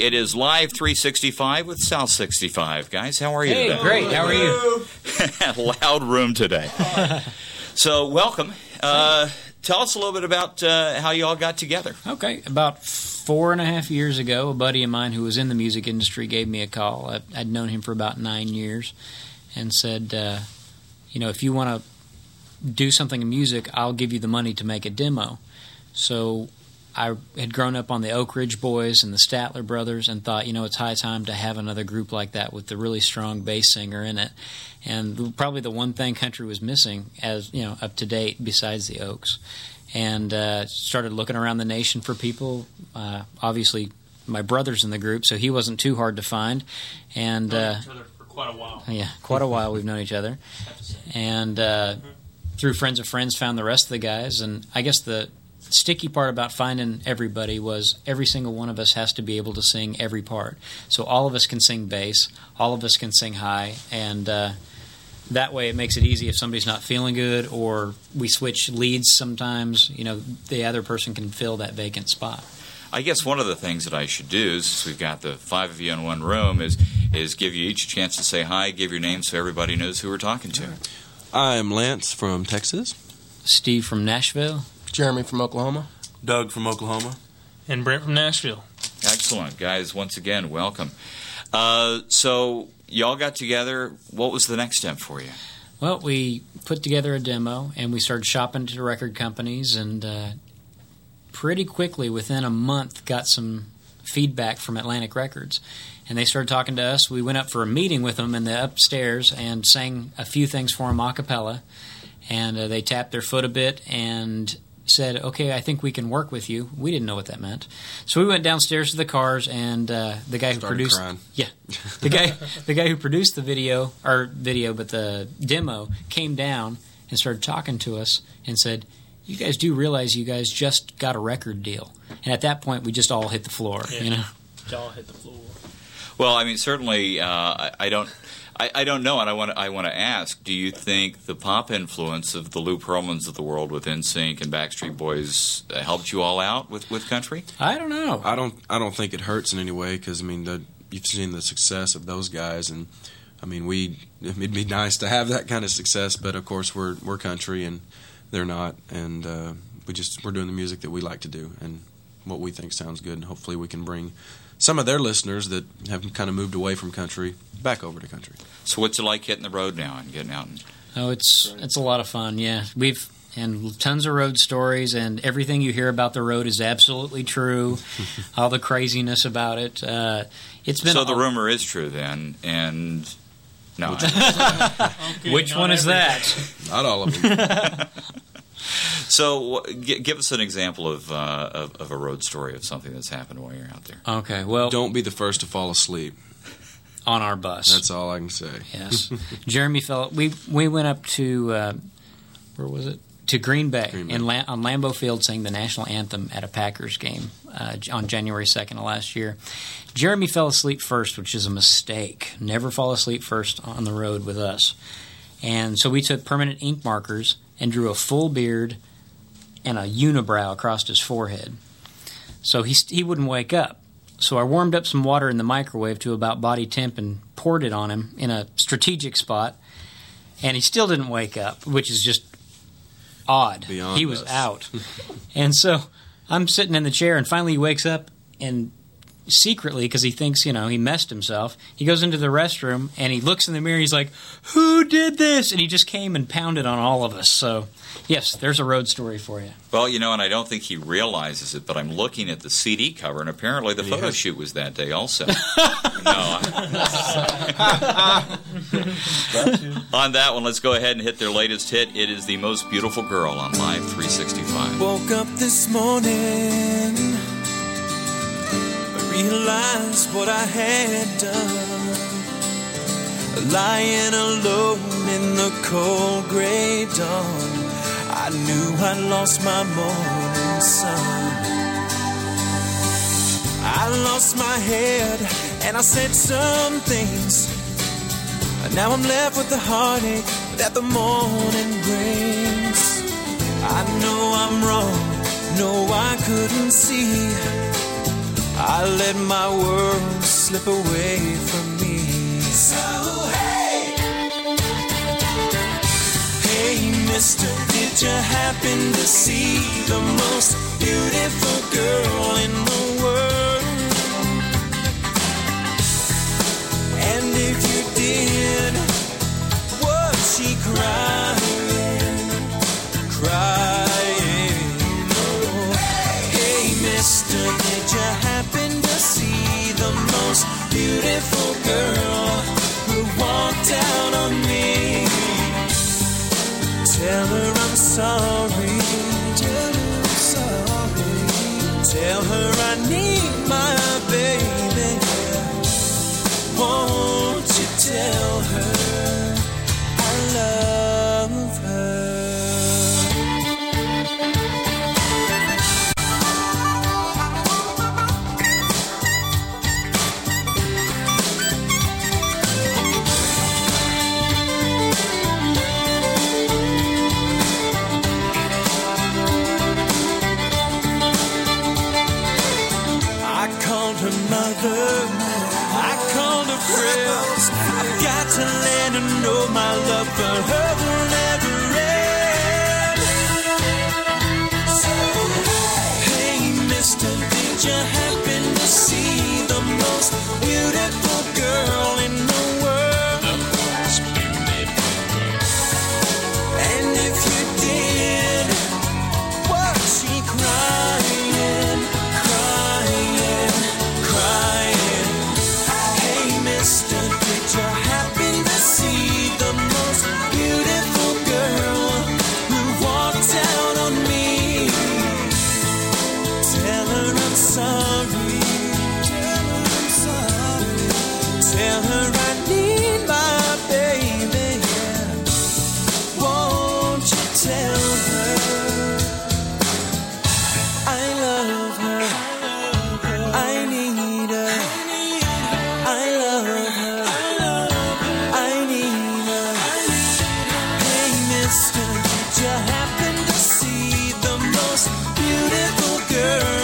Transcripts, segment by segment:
It is Live 365 with South 65. Guys, how are you today? Hey, great. How are you? Loud room today. So, welcome. Tell us a little bit about how you all got together. Okay. About 4.5 years ago, a buddy of mine who was in the music industry gave me a call. I'd known him for about 9 years and said, if you want to do something in music, I'll give you the money to make a demo. So I had grown up on the Oak Ridge Boys and the Statler Brothers and thought, it's high time to have another group like that with the really strong bass singer in it. And probably the one thing country was missing as, up to date besides the Oaks. And started looking around the nation for people. Obviously, my brother's in the group, so he wasn't too hard to find. And known each other for quite a while. Yeah, quite a while we've known each other. And through friends of friends, found the rest of the guys. And I guess the sticky part about finding everybody was every single one of us has to be able to sing every part. So all of us can sing bass, all of us can sing high, and that way it makes it easy if somebody's not feeling good or we switch leads sometimes, the other person can fill that vacant spot. I guess one of the things that I should do, since we've got the 5 of you in one room, is give you each a chance to say hi, give your name so everybody knows who we're talking to. I'm Lance from Texas. Steve from Nashville. Jeremy from Oklahoma. Doug from Oklahoma. And Brent from Nashville. Excellent. Guys, once again, welcome. So y'all got together. What was the next step for you? Well, we put together a demo, and we started shopping to record companies, and pretty quickly, within a month, got some feedback from Atlantic Records. And they started talking to us. We went up for a meeting with them in the upstairs and sang a few things for them a cappella. And they tapped their foot a bit and said, okay, I think we can work with you. We didn't know what that meant. So we went downstairs to the cars, and the guy who produced crying. Yeah. The guy who produced the but the demo came down and started talking to us and said, you guys do realize you guys just got a record deal. And at that point we just all hit the floor, Y'all hit the floor. Well, I mean, certainly I don't know, and I want to ask, do you think the pop influence of the Lou Pearlmans of the world with NSYNC and Backstreet Boys helped you all out with country? I don't know. I don't think it hurts in any way because you've seen the success of those guys, and I mean it'd be nice to have that kind of success, but of course we're country and they're not, and we're doing the music that we like to do and what we think sounds good, and hopefully we can bring some of their listeners that have kind of moved away from country back over to country. So what's it like hitting the road now and getting out? It's a lot of fun, yeah. We've and tons of road stories, and everything you hear about the road is absolutely true. All the craziness about it. It's been so the rumor is true then, and no. Which one is that? Not all of them. So, give us an example of a road story of something that's happened while you're out there. Okay, well, don't be the first to fall asleep on our bus. That's all I can say. Yes, Jeremy we went up to where was it? To Green Bay. On Lambeau Field, sang the national anthem at a Packers game on January 2nd of last year. Jeremy fell asleep first, which is a mistake. Never fall asleep first on the road with us. And so we took permanent ink markers and drew a full beard and a unibrow across his forehead. So he wouldn't wake up. So I warmed up some water in the microwave to about body temp and poured it on him in a strategic spot, and he still didn't wake up, which is just odd. Beyond he was us. out. And so I'm sitting in the chair, and finally he wakes up, and secretly, because he thinks, he messed himself, he goes into the restroom, and he looks in the mirror, he's like, who did this? And he just came and pounded on all of us. So, yes, there's a road story for you. Well, and I don't think he realizes it, but I'm looking at the CD cover, and apparently the photo shoot was that day also. On that one, let's go ahead and hit their latest hit. It is The Most Beautiful Girl on Live 365. Woke up this morning, realized what I had done, lying alone in the cold gray dawn. I knew I'd lost my morning sun. I lost my head and I said some things. Now I'm left with the heartache that the morning brings. I know I'm wrong, no I couldn't see. I let my world slip away from me. So hey, hey mister, did you happen to see the most beautiful girl in the world? And if you did, was she crying, crying? Oh, hey mister, did you happen to see the most beautiful girl who walked out on me? Tell her I'm sorry, tell her I'm sorry, tell her I need my baby. Won't you tell her I love her? I called her friends. I've got to let her know my love for her will never end. So, hey mister, did you happen to see the most beautiful girl in the world? The most beautiful girl. And if you did, was she crying, crying, crying? Hey mister, did you happen to see the most beautiful girl who walked out on me? Tell her I'm sorry, tell her I'm sorry, tell her I need my baby. Won't you tell her I love her, I need her, I love her, I need her. Hey mister, did you happen to see the most beautiful girl?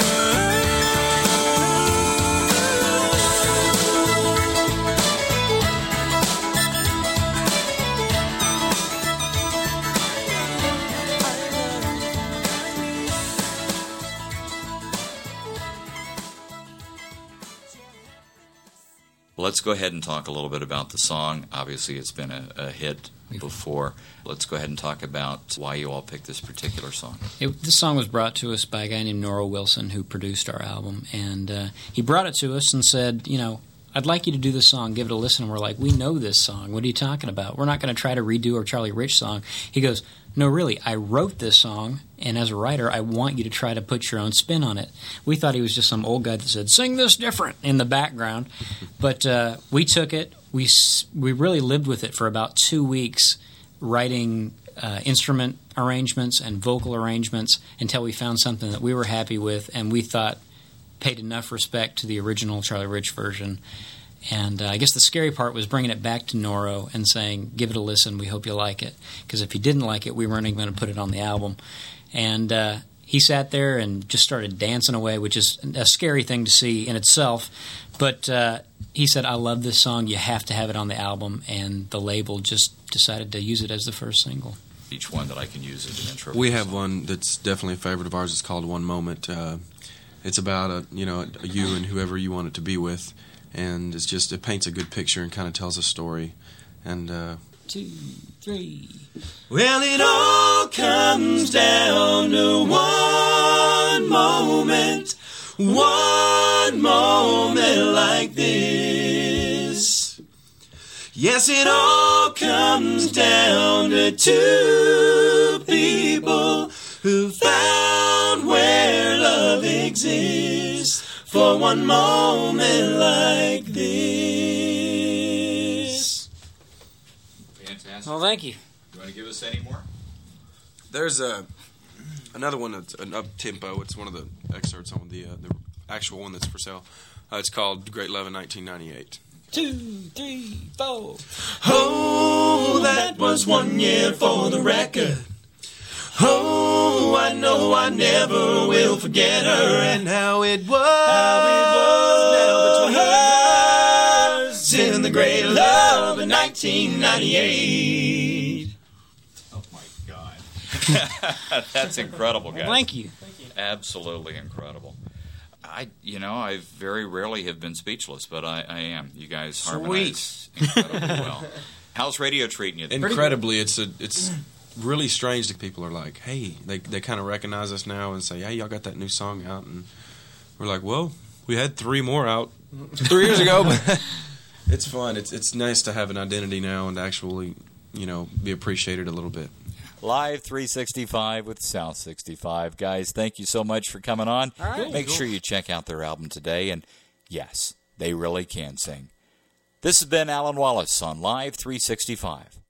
Let's go ahead and talk a little bit about the song. Obviously, it's been a hit before. Let's go ahead and talk about why you all picked this particular song. This song was brought to us by a guy named Nora Wilson who produced our album, and he brought it to us and said, you know, I'd like you to do this song, give it a listen. And we're like, we know this song. What are you talking about? We're not going to try to redo our Charlie Rich song. He goes, no, really, I wrote this song, and as a writer, I want you to try to put your own spin on it. We thought he was just some old guy that said, sing this different in the background. But we took it. We really lived with it for about 2 weeks, writing instrument arrangements and vocal arrangements until we found something that we were happy with and we thought paid enough respect to the original Charlie Rich version. And I guess the scary part was bringing it back to Noro and saying, give it a listen, we hope you like it. Because if you didn't like it, we weren't even going to put it on the album. And he sat there and just started dancing away, which is a scary thing to see in itself. But he said, I love this song, you have to have it on the album. And the label just decided to use it as the first single. Each one that I can use as an intro. We have one that's definitely a favorite of ours. It's called One Moment. It's about a you and whoever you want it to be with. And it paints a good picture and kind of tells a story. And 2, 3. Well, it all comes down to one moment like this. Yes, it all comes down to two people who found where love exists. For one moment like this. Fantastic. Well, thank you. You want to give us any more? there's another one that's an up-tempo. It's one of the excerpts on the actual one that's for sale. It's called Great Love in 1998. 2, 3, 4. Oh, that was 1 year for the record. Oh, I know I never will forget her and how it was now between us in the great love of 1998. Oh my God. That's incredible, guys. Thank you. Absolutely incredible. I very rarely have been speechless, but I am. You guys harmonize incredibly well. How's radio treating you? Incredibly, it's really strange that people are like, hey, they kind of recognize us now and say, hey, y'all got that new song out, and we're like, well, we had 3 more out 3 years ago, but it's fun. It's nice to have an identity now and actually, be appreciated a little bit. Live 365 with South 65. Guys, thank you so much for coming on. All right. Make sure you check out their album today, and yes, they really can sing. This has been Alan Wallace on Live 365.